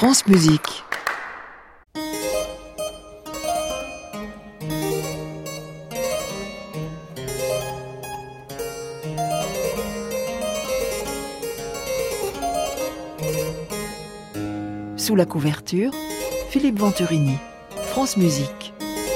France Musique. Sous la couverture, Philippe Venturini, France Musique.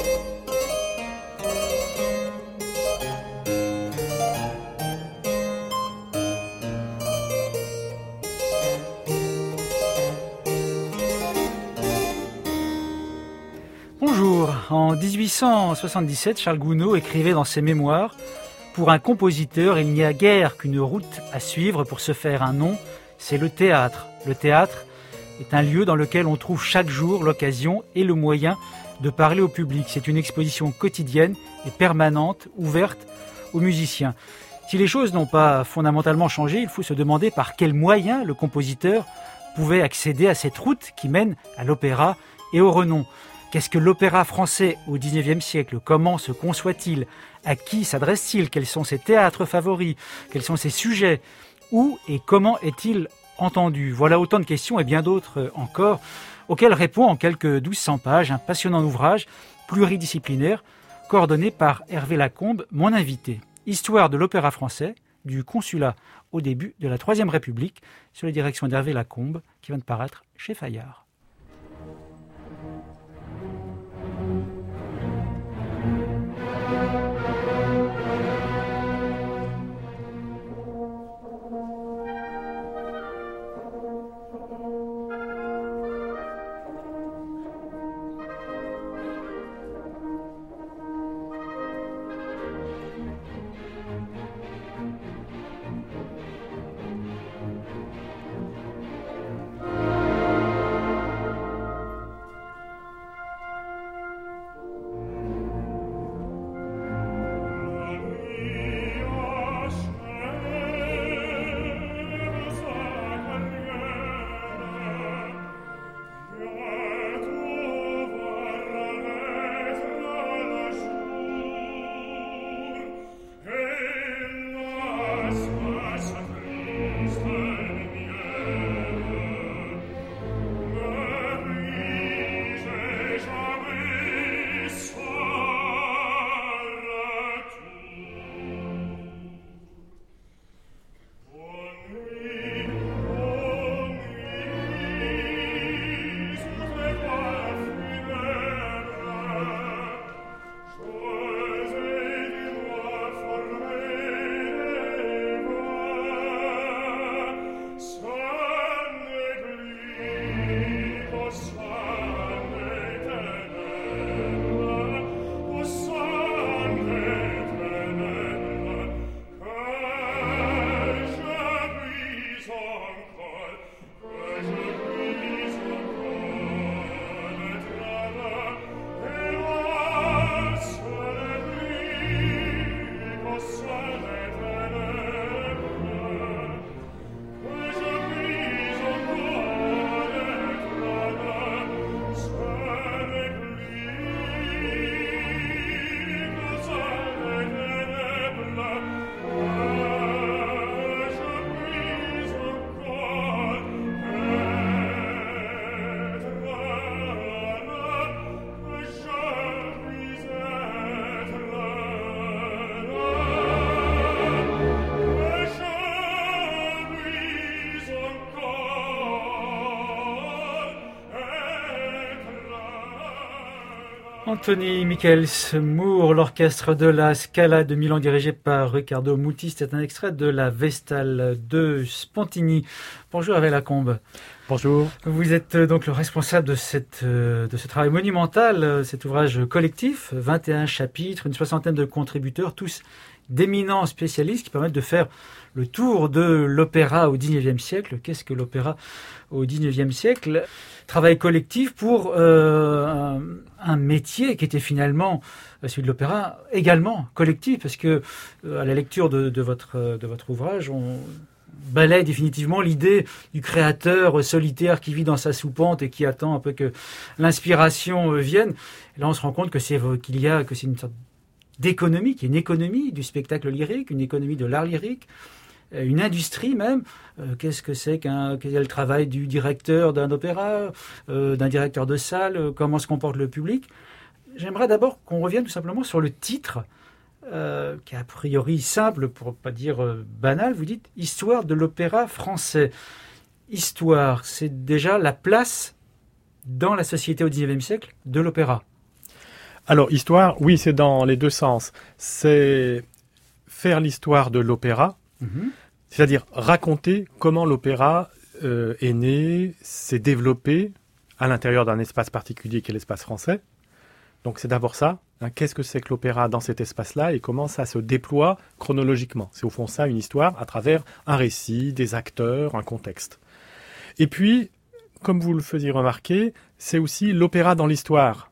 Bonjour, en 1877, Charles Gounod écrivait dans ses mémoires « Pour un compositeur, il n'y a guère qu'une route à suivre pour se faire un nom, c'est le théâtre. Le théâtre est un lieu dans lequel on trouve chaque jour l'occasion et le moyen de parler au public. C'est une exposition quotidienne et permanente, ouverte aux musiciens. » Si les choses n'ont pas fondamentalement changé, il faut se demander par quels moyens le compositeur pouvait accéder à cette route qui mène à l'opéra et au renom. Qu'est-ce que l'opéra français au XIXe siècle ? Comment se conçoit-il ? À qui s'adresse-t-il ? Quels sont ses théâtres favoris ? Quels sont ses sujets ? Où et comment est-il entendu ? Voilà autant de questions et bien d'autres encore, auxquelles répond en quelques 1200 pages un passionnant ouvrage pluridisciplinaire coordonné par Hervé Lacombe, mon invité. Histoire de l'opéra français, du consulat au début de la Troisième République, sur la direction d'Hervé Lacombe, qui vient de paraître chez Fayard. Anthony Michaels Moore, l'orchestre de la Scala de Milan dirigé par Riccardo Muti. C'est un extrait de la Vestale de Spontini. Bonjour Hervé Lacombe. Bonjour. Vous êtes donc le responsable de ce travail monumental, cet ouvrage collectif, 21 chapitres, une soixantaine de contributeurs, tous d'éminents spécialistes qui permettent de faire le tour de l'opéra au XIXe siècle. Qu'est-ce que l'opéra au XIXe siècle ? Travail collectif pour un métier qui était finalement celui de l'opéra également collectif, parce que à la lecture de votre ouvrage, on balaie définitivement l'idée du créateur solitaire qui vit dans sa soupente et qui attend un peu que l'inspiration vienne. Et là, on se rend compte que c'est une sorte d'économie, qui est une économie du spectacle lyrique, une économie de l'art lyrique, une industrie même. Qu'est-ce que c'est quel est le travail du directeur d'un opéra, d'un directeur de salle, comment se comporte le public. J'aimerais d'abord qu'on revienne tout simplement sur le titre, qui est a priori simple, pour ne pas dire banal. Vous dites « Histoire de l'opéra français ». Histoire, c'est déjà la place dans la société au XIXe siècle de l'opéra. Alors, histoire, oui, c'est dans les deux sens. C'est faire l'histoire de l'opéra, c'est-à-dire raconter comment l'opéra est né, s'est développé à l'intérieur d'un espace particulier qui est l'espace français. Donc c'est d'abord ça, qu'est-ce que c'est que l'opéra dans cet espace-là et comment ça se déploie chronologiquement. C'est au fond ça, une histoire, à travers un récit, des acteurs, un contexte. Et puis, comme vous le faisiez remarquer, c'est aussi l'opéra dans l'histoire.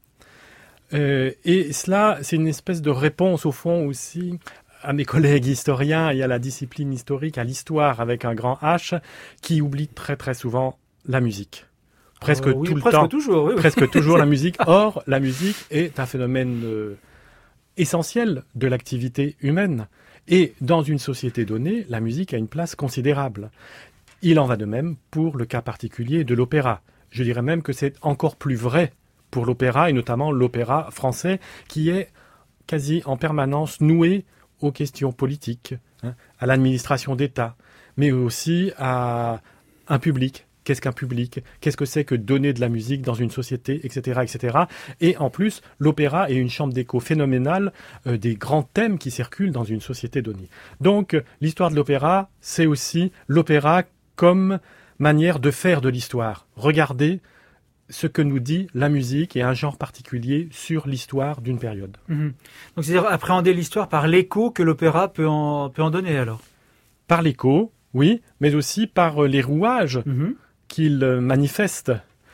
Et cela, c'est une espèce de réponse, au fond, aussi à mes collègues historiens et à la discipline historique, à l'histoire avec un grand H, qui oublie très très souvent la musique. Presque tout le temps. Toujours, oui. Presque toujours la musique. Or, la musique est un phénomène essentiel de l'activité humaine. Et dans une société donnée, la musique a une place considérable. Il en va de même pour le cas particulier de l'opéra. Je dirais même que c'est encore plus vrai pour l'opéra, et notamment l'opéra français, qui est quasi en permanence noué aux questions politiques, à l'administration d'État, mais aussi à un public. Qu'est-ce qu'un public ? Qu'est-ce que c'est que donner de la musique dans une société, etc., etc. Et en plus, l'opéra est une chambre d'écho phénoménale des grands thèmes qui circulent dans une société donnée. Donc, l'histoire de l'opéra, c'est aussi l'opéra comme manière de faire de l'histoire. Regardez ce que nous dit la musique et un genre particulier sur l'histoire d'une période. Donc, c'est-à-dire appréhender l'histoire par l'écho que l'opéra peut en donner, alors ? Par l'écho, oui, mais aussi par les rouages qu'il manifeste.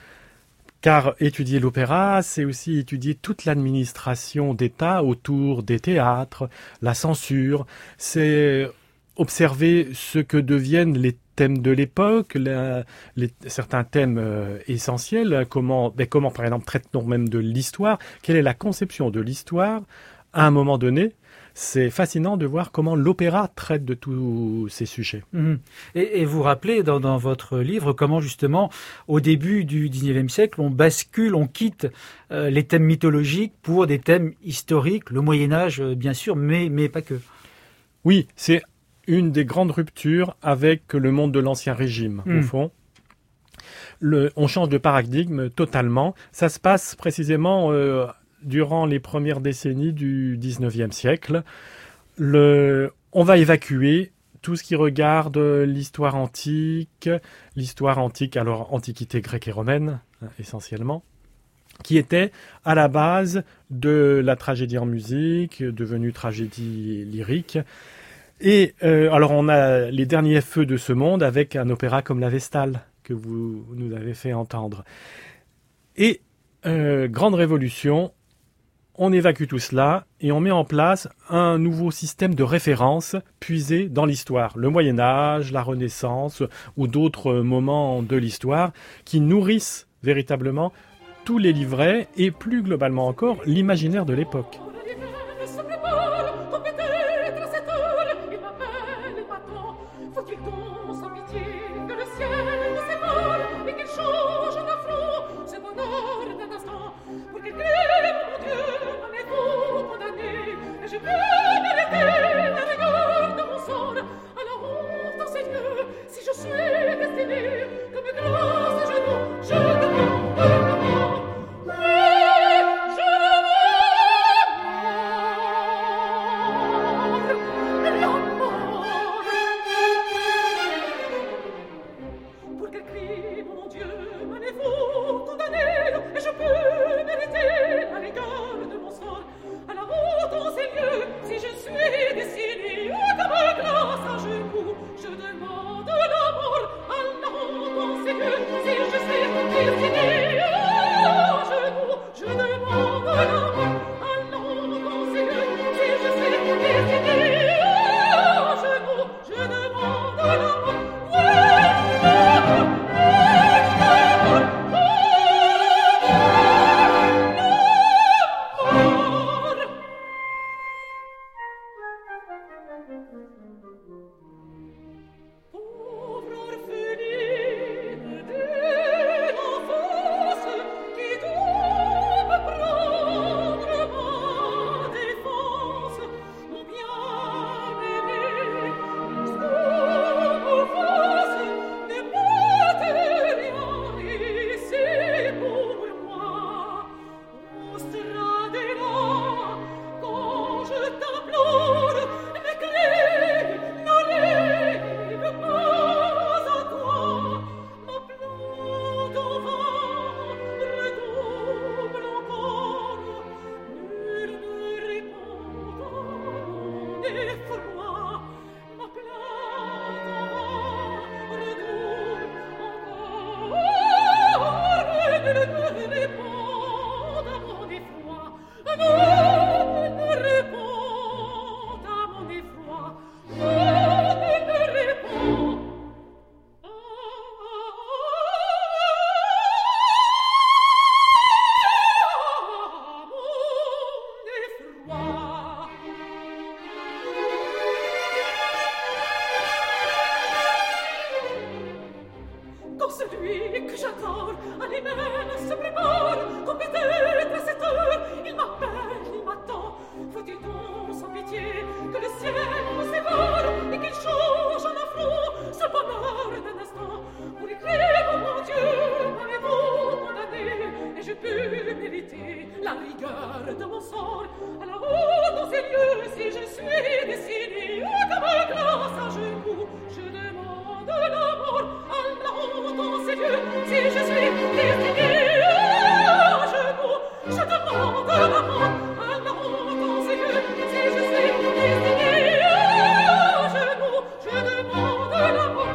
Car étudier l'opéra, c'est aussi étudier toute l'administration d'État autour des théâtres, la censure, c'est observer ce que deviennent les thèmes de l'époque, certains thèmes essentiels, comment par exemple traite-t-on même de l'histoire, quelle est la conception de l'histoire à un moment donné. C'est fascinant de voir comment l'opéra traite de tous ces sujets. Et vous rappelez dans votre livre comment justement, au début du XIXe siècle, on bascule, on quitte les thèmes mythologiques pour des thèmes historiques, le Moyen-Âge bien sûr, mais pas que. Oui, c'est une des grandes ruptures avec le monde de l'Ancien Régime, au fond. On change de paradigme totalement. Ça se passe précisément durant les premières décennies du XIXe siècle. On va évacuer tout ce qui regarde l'histoire antique, alors antiquité grecque et romaine, essentiellement, qui était à la base de la tragédie en musique, devenue tragédie lyrique. Et alors on a les derniers feux de ce monde avec un opéra comme la Vestale que vous nous avez fait entendre. Et grande révolution, on évacue tout cela et on met en place un nouveau système de référence puisé dans l'histoire, le Moyen-Âge, la Renaissance ou d'autres moments de l'histoire qui nourrissent véritablement tous les livrets et plus globalement encore l'imaginaire de l'époque. celui que j'adore, à l'hymen se prépare, qu'on peut-être à cette heure, il m'appelle, il m'attend. Faut-il donc, sans pitié, que le ciel me sépare et qu'il change en affront ce bonheur d'un instant? Pour écrire, oh mon Dieu, m'avez-vous condamné, et j'ai pu mériter la rigueur de mon sort. Alors, dans ces lieux, si je suis décidé, comme un glace à genoux, je demande la mort. Alors, dans ces lieux, si je suis décidé à genoux, je demande la mort. Alors, dans ces lieux, si je suis décidé à genoux, je demande la mort.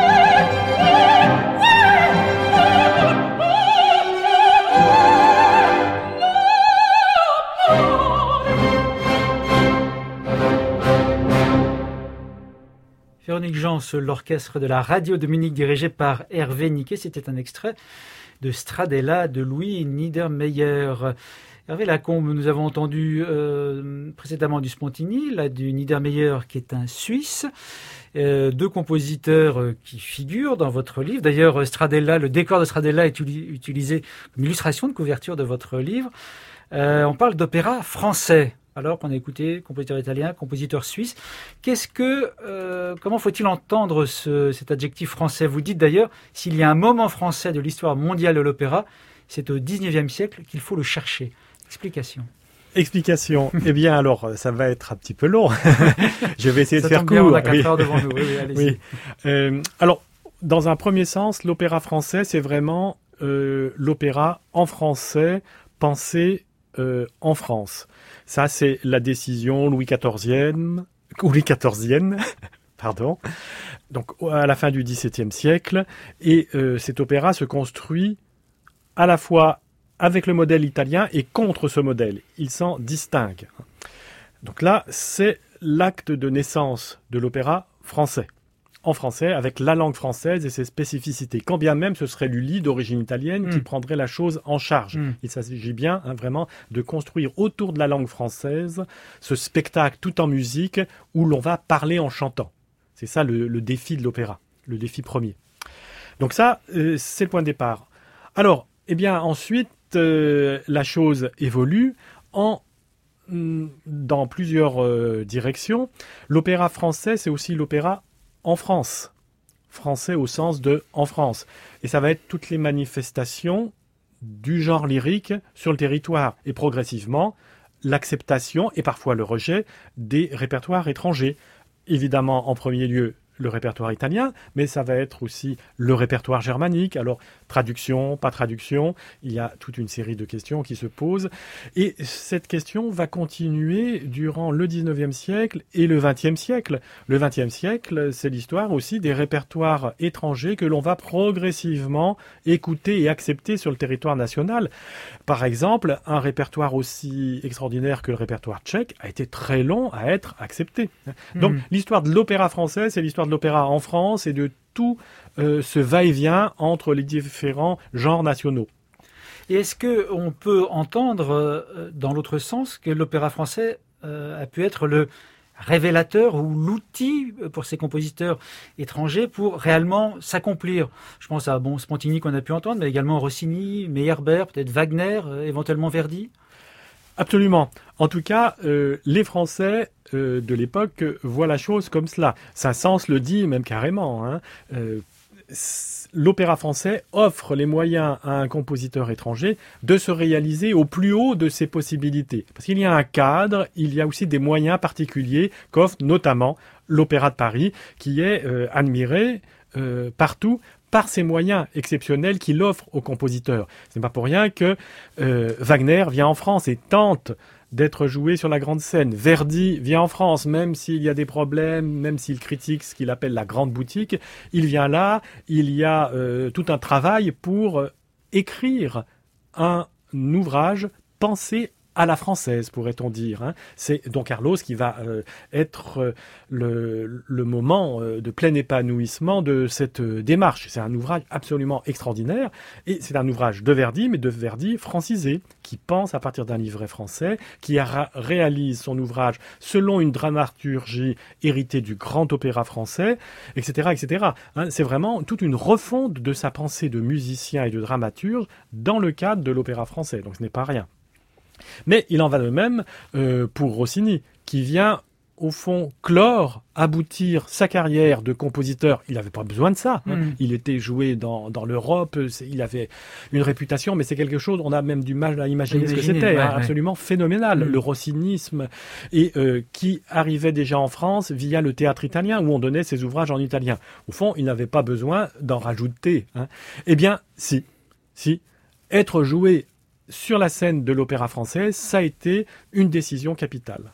Véronique Jans, l'orchestre de la radio de Munich dirigé par Hervé Niquet. C'était un extrait de Stradella de Louis Niedermeyer. Hervé Lacombe, nous avons entendu précédemment du Spontini, là du Niedermeyer qui est un Suisse. Deux compositeurs qui figurent dans votre livre. D'ailleurs, Stradella, le décor de Stradella est utilisé comme illustration de couverture de votre livre. On parle d'opéra français. Alors qu'on a écouté compositeur italien, compositeur suisse. Comment faut-il entendre cet adjectif français? Vous dites d'ailleurs, s'il y a un moment français de l'histoire mondiale de l'opéra, c'est au XIXe siècle qu'il faut le chercher. Explication. Eh bien, alors, ça va être un petit peu long. Je vais essayer de faire court. On a 4 heures devant nous. Oui, allez-y. Oui. Alors, dans un premier sens, l'opéra français, c'est vraiment l'opéra en français pensé en France. Ça, c'est la décision Louis XIVienne, pardon. Donc, à la fin du XVIIe siècle. Et cet opéra se construit à la fois avec le modèle italien et contre ce modèle. Il s'en distingue. Donc là, c'est l'acte de naissance de l'opéra français. En français, avec la langue française et ses spécificités. Quand bien même ce serait Lully, d'origine italienne, qui prendrait la chose en charge. Il s'agit bien vraiment de construire autour de la langue française ce spectacle tout en musique où l'on va parler en chantant. C'est ça le défi de l'opéra, le défi premier. Donc ça, c'est le point de départ. Alors, eh bien ensuite, la chose évolue dans plusieurs directions. L'opéra français, c'est aussi l'opéra en France. Français au sens de en France. Et ça va être toutes les manifestations du genre lyrique sur le territoire. Et progressivement, l'acceptation et parfois le rejet des répertoires étrangers. Évidemment, en premier lieu, le répertoire italien, mais ça va être aussi le répertoire germanique. Alors, traduction, pas traduction, il y a toute une série de questions qui se posent. Et cette question va continuer durant le 19e siècle et le 20e siècle. Le 20e siècle, c'est l'histoire aussi des répertoires étrangers que l'on va progressivement écouter et accepter sur le territoire national. Par exemple, un répertoire aussi extraordinaire que le répertoire tchèque a été très long à être accepté. Donc, l'histoire de l'opéra français, c'est l'histoire de l'opéra en France et de tout ce va-et-vient entre les différents genres nationaux. Et est-ce qu'on peut entendre, dans l'autre sens, que l'opéra français a pu être le révélateur ou l'outil pour ces compositeurs étrangers pour réellement s'accomplir? Je pense à Spontini qu'on a pu entendre, mais également Rossini, Meyerbeer, peut-être Wagner, éventuellement Verdi. Absolument. En tout cas, les Français de l'époque voient la chose comme cela. Saint-Saëns le dit même carrément. L'opéra français offre les moyens à un compositeur étranger de se réaliser au plus haut de ses possibilités. Parce qu'il y a un cadre, il y a aussi des moyens particuliers qu'offre notamment l'Opéra de Paris, qui est admiré partout par ses moyens exceptionnels qu'il offre aux compositeurs. Ce n'est pas pour rien que Wagner vient en France et tente d'être joué sur la grande scène. Verdi vient en France, même s'il y a des problèmes, même s'il critique ce qu'il appelle la grande boutique, il vient là, il y a tout un travail pour écrire un ouvrage pensé à la française, pourrait-on dire. Hein. C'est Don Carlos qui va être le moment de plein épanouissement de cette démarche. C'est un ouvrage absolument extraordinaire, et c'est un ouvrage de Verdi, mais de Verdi francisé, qui pense à partir d'un livret français, qui réalise son ouvrage selon une dramaturgie héritée du grand opéra français, etc., etc. Hein, c'est vraiment toute une refonte de sa pensée de musicien et de dramaturge dans le cadre de l'opéra français. Donc ce n'est pas rien. Mais il en va de même pour Rossini, qui vient au fond clore, aboutir sa carrière de compositeur. Il n'avait pas besoin de ça. Hein. Il était joué dans l'Europe, il avait une réputation, mais c'est quelque chose, on a même du mal à imaginer ce que c'était, absolument phénoménal, le rossinisme, et qui arrivait déjà en France via le théâtre italien, où on donnait ses ouvrages en italien. Au fond, il n'avait pas besoin d'en rajouter. Hein. Eh bien, si. Être joué sur la scène de l'opéra français, ça a été une décision capitale.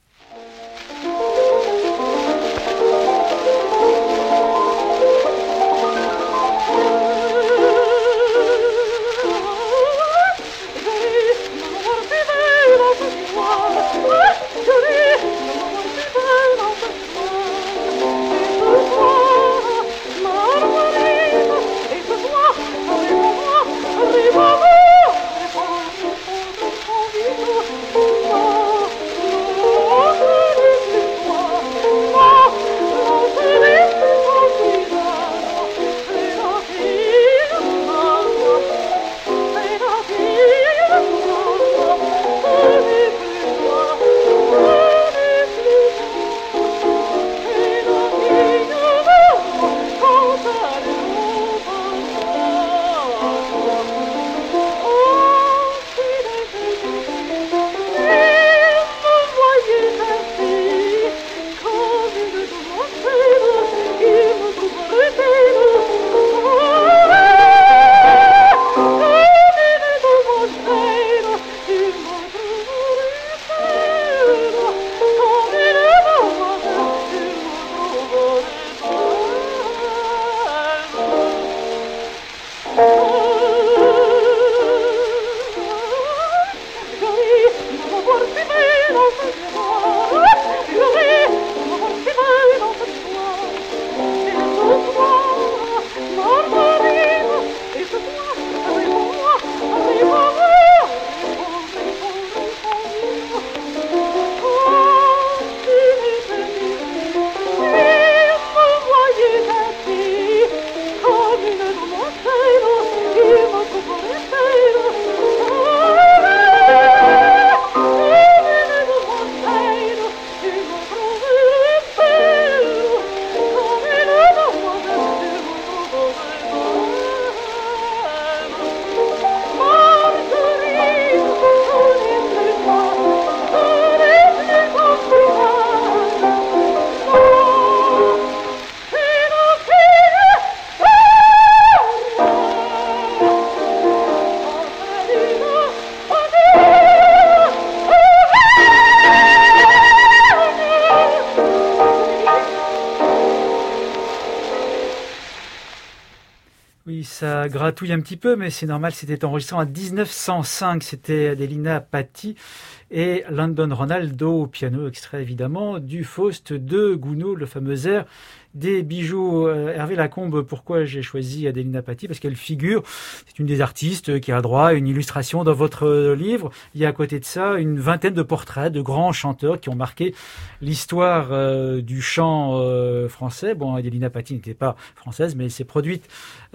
Ça gratouille un petit peu, mais c'est normal, c'était enregistré en 1905. C'était Adelina Patti et London Ronaldo au piano, extrait évidemment du Faust de Gounod, le fameux air des bijoux. Hervé Lacombe, pourquoi j'ai choisi Adelina Patti? Parce qu'elle figure, c'est une des artistes qui a droit à une illustration dans votre livre. Il y a à côté de ça une vingtaine de portraits de grands chanteurs qui ont marqué l'histoire du chant français. Bon, Adelina Patti n'était pas française, mais elle s'est produite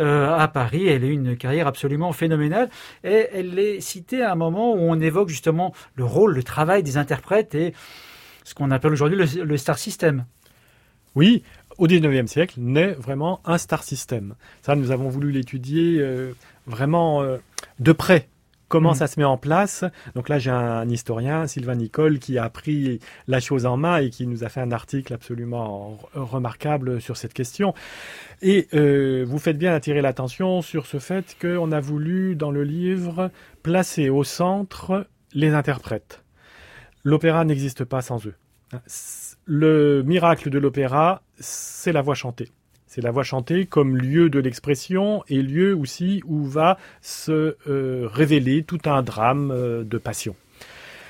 à Paris. Elle a eu une carrière absolument phénoménale. Et elle est citée à un moment où on évoque justement le rôle, le travail des interprètes et ce qu'on appelle aujourd'hui le star system. Oui, au XIXe siècle naît vraiment un star system. Ça, nous avons voulu l'étudier vraiment de près. Comment ça se met en place? Donc là, j'ai un historien, Sylvain Nicole, qui a pris la chose en main et qui nous a fait un article absolument remarquable sur cette question. Et vous faites bien attirer l'attention sur ce fait qu'on a voulu, dans le livre, placer au centre les interprètes. L'opéra n'existe pas sans eux. Le miracle de l'opéra, c'est la voix chantée. C'est la voix chantée comme lieu de l'expression et lieu aussi où va se révéler tout un drame de passion.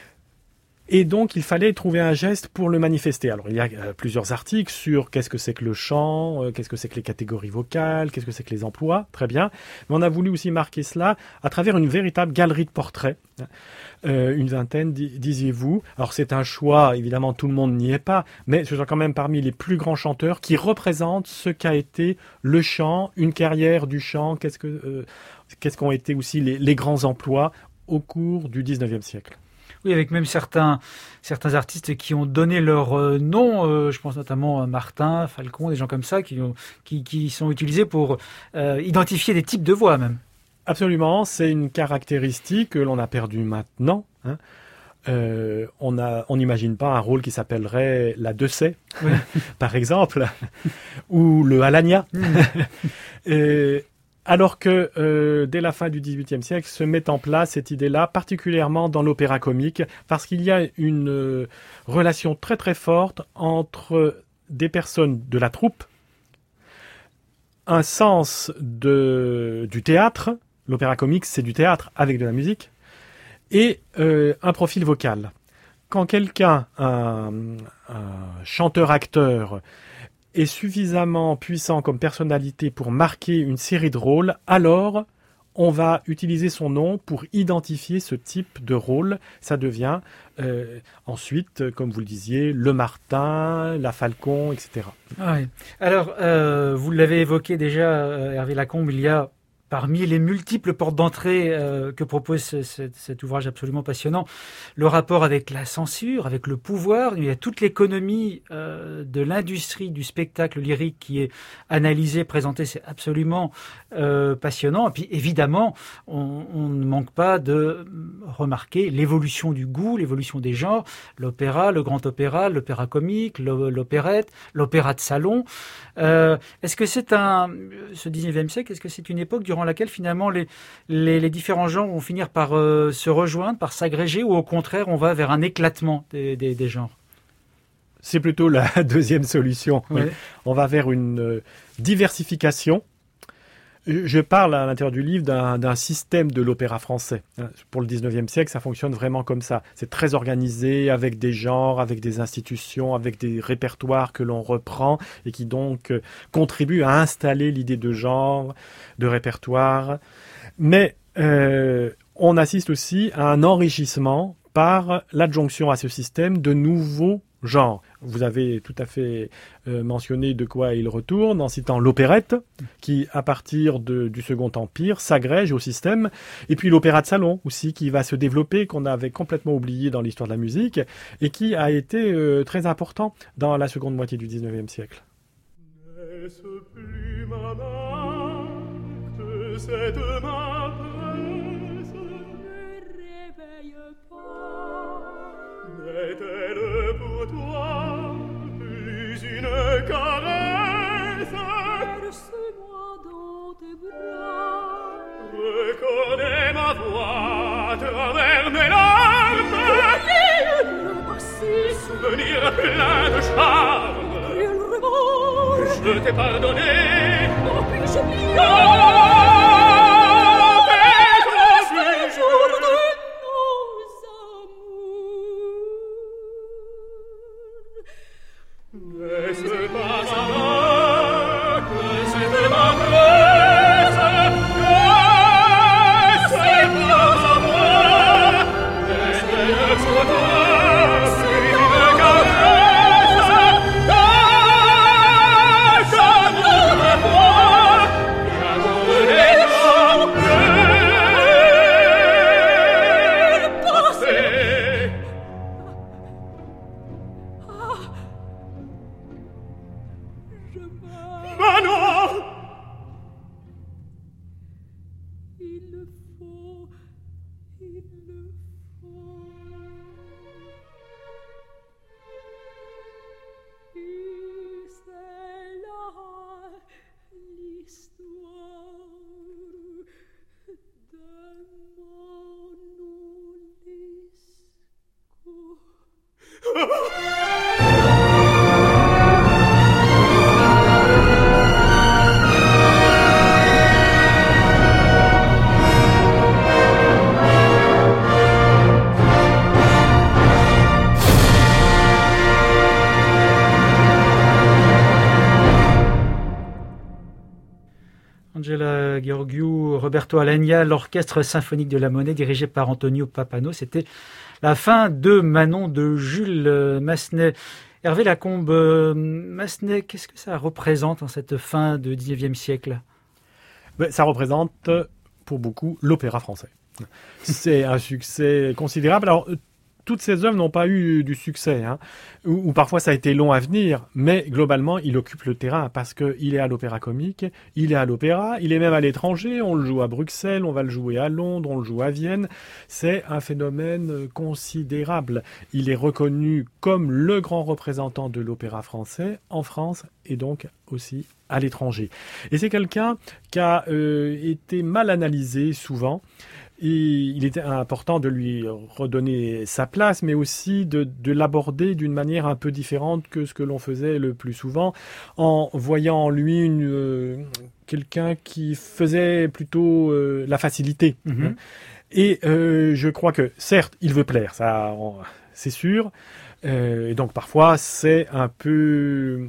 Et donc, il fallait trouver un geste pour le manifester. Alors, il y a plusieurs articles sur qu'est-ce que c'est que le chant, qu'est-ce que c'est que les catégories vocales, qu'est-ce que c'est que les emplois, très bien. Mais on a voulu aussi marquer cela à travers une véritable galerie de portraits. Une vingtaine, disiez-vous. Alors, c'est un choix, évidemment, tout le monde n'y est pas, mais ce sont quand même parmi les plus grands chanteurs qui représentent ce qu'a été le chant, une carrière du chant, qu'est-ce qu'ont été aussi les grands emplois au cours du 19e siècle. Oui, avec même certains artistes qui ont donné leur nom, je pense notamment à Martin, Falcon, des gens comme ça, qui sont utilisés pour identifier des types de voix même. Absolument, c'est une caractéristique que l'on a perdue maintenant. Hein. On n'imagine pas un rôle qui s'appellerait la Dessay, oui. Par exemple, ou le Alagna. Alors que dès la fin du XVIIIe siècle se met en place cette idée-là, particulièrement dans l'opéra comique, parce qu'il y a une relation très très forte entre des personnes de la troupe, un sens du théâtre, l'opéra comique c'est du théâtre avec de la musique, et un profil vocal. Quand quelqu'un, un chanteur-acteur, est suffisamment puissant comme personnalité pour marquer une série de rôles, alors on va utiliser son nom pour identifier ce type de rôle. Ça devient ensuite, comme vous le disiez, le Martin, la Falcon, etc. Ah oui. Alors, vous l'avez évoqué déjà, Hervé Lacombe, il y a parmi les multiples portes d'entrée que propose cet ouvrage absolument passionnant, le rapport avec la censure, avec le pouvoir. Il y a toute l'économie de l'industrie du spectacle lyrique qui est analysée, présentée. C'est absolument passionnant. Et puis évidemment, on ne manque pas de remarquer l'évolution du goût, l'évolution des genres, l'opéra, le grand opéra, l'opéra comique, l'opérette, l'opéra de salon. Est-ce que c'est ce 19e siècle, est-ce que c'est une époque durant laquelle finalement les différents genres vont finir par se rejoindre, par s'agréger, ou au contraire on va vers un éclatement des genres? C'est plutôt la deuxième solution. Ouais. Oui. On va vers une diversification. Je parle à l'intérieur du livre d'un système de l'opéra français. Pour le 19e siècle, ça fonctionne vraiment comme ça. C'est très organisé, avec des genres, avec des institutions, avec des répertoires que l'on reprend et qui donc contribuent à installer l'idée de genre, de répertoire. Mais on assiste aussi à un enrichissement par l'adjonction à ce système de nouveaux genres. Vous avez tout à fait mentionné de quoi il retourne en citant l'opérette, qui à partir du Second Empire s'agrège au système, et puis l'opéra de salon aussi, qui va se développer, qu'on avait complètement oublié dans l'histoire de la musique, et qui a été très important dans la seconde moitié du 19e siècle. N'est-ce plus ma main que cette main presse, ne réveille pas, n'est-elle pour toi plus une caresse? Berce-moi dans tes bras, reconnais ma voix à travers mes larmes, souvenir plein de charme. Je t'ai pardonné, non puis j'oublie. Roberto Alagna, l'orchestre symphonique de la Monnaie dirigé par Antonio Pappano. C'était la fin de Manon de Jules Massenet. Hervé Lacombe, Massenet, qu'est-ce que ça représente en cette fin de 19e siècle ? Ça représente pour beaucoup l'opéra français. C'est un succès considérable. Alors, toutes ces œuvres n'ont pas eu du succès, ou parfois ça a été long à venir, mais globalement, il occupe le terrain parce qu'il est à l'Opéra Comique, il est à l'Opéra, il est même à l'étranger, on le joue à Bruxelles, on va le jouer à Londres, on le joue à Vienne. C'est un phénomène considérable. Il est reconnu comme le grand représentant de l'opéra français en France et donc aussi à l'étranger. Et c'est quelqu'un qui a été mal analysé souvent. Et il était important de lui redonner sa place, mais aussi de l'aborder d'une manière un peu différente que ce que l'on faisait le plus souvent, en voyant en lui quelqu'un qui faisait plutôt la facilité. Mm-hmm. Et je crois que, certes, il veut plaire, ça, c'est sûr. Et donc parfois, c'est un peu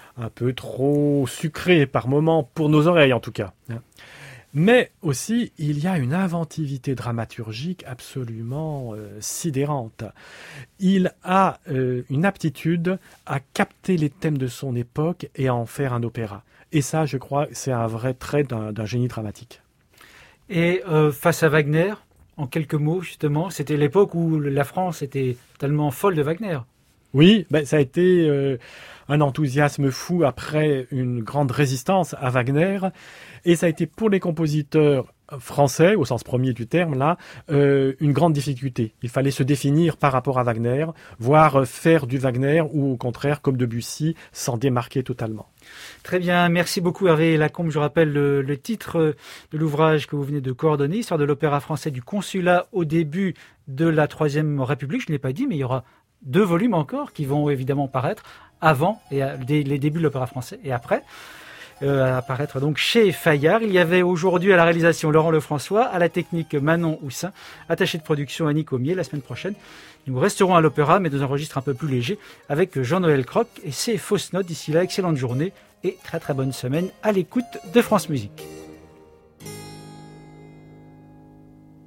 trop sucré par moment, pour nos oreilles en tout cas. Mais aussi, il y a une inventivité dramaturgique absolument sidérante. Il a une aptitude à capter les thèmes de son époque et à en faire un opéra. Et ça, je crois, c'est un vrai trait d'un génie dramatique. Et face à Wagner, en quelques mots, justement, c'était l'époque où la France était tellement folle de Wagner. Oui, ça a été un enthousiasme fou après une grande résistance à Wagner. Et ça a été pour les compositeurs français, au sens premier du terme, là, une grande difficulté. Il fallait se définir par rapport à Wagner, voire faire du Wagner ou au contraire, comme Debussy, s'en démarquer totalement. Très bien, merci beaucoup Hervé Lacombe. Je rappelle le titre de l'ouvrage que vous venez de coordonner, Histoire de l'opéra français du consulat au début de la Troisième République. Je ne l'ai pas dit, mais il y aura 2 volumes encore qui vont évidemment paraître avant les débuts de l'opéra français et après. Apparaître donc chez Fayard. Il y avait aujourd'hui à la réalisation Laurent Lefrançois, à la technique Manon Houssin, attaché de production Annie Comier. La semaine prochaine, nous resterons à l'opéra, mais dans un registre un peu plus léger, avec Jean-Noël Croc et ses fausses notes. D'ici là, excellente journée et très très bonne semaine à l'écoute de France Musique.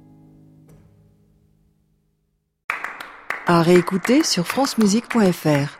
À réécouter sur francemusique.fr.